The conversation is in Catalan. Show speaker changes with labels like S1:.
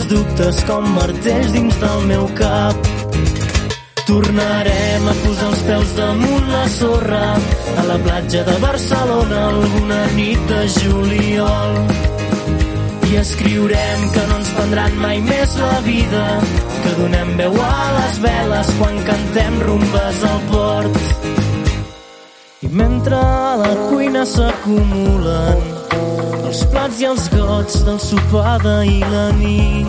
S1: dubtes com martells dins del meu cap. Tornarem a posar els peus damunt la sorra a la platja de Barcelona alguna nit de juliol. I escriurem que no ens prendran mai més la vida, que donem veu a les veles quan cantem rumbes al port. I mentre a la cuina s'acumulen els plats i els gots del sopar d'ahir la nit,